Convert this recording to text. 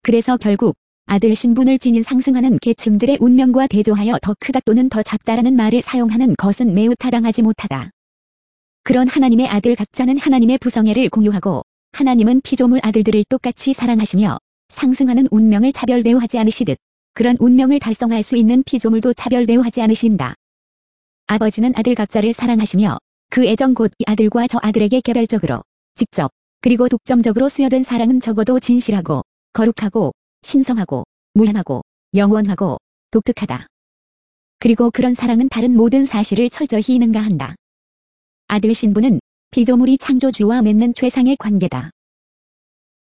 그래서 결국 아들 신분을 지닌 상승하는 계층들의 운명과 대조하여 더 크다 또는 더 작다라는 말을 사용하는 것은 매우 타당하지 못하다. 그런 하나님의 아들 각자는 하나님의 부성애를 공유하고 하나님은 피조물 아들들을 똑같이 사랑하시며 상승하는 운명을 차별 대우하지 않으시듯 그런 운명을 달성할 수 있는 피조물도 차별 대우하지 않으신다. 아버지는 아들 각자를 사랑하시며 그 애정 곧 이 아들과 저 아들에게 개별적으로 직접 그리고 독점적으로 수여된 사랑은 적어도 진실하고 거룩하고 신성하고 무한하고 영원하고 독특하다. 그리고 그런 사랑은 다른 모든 사실을 철저히 능가한다. 아들 신분은 피조물이 창조주와 맺는 최상의 관계다.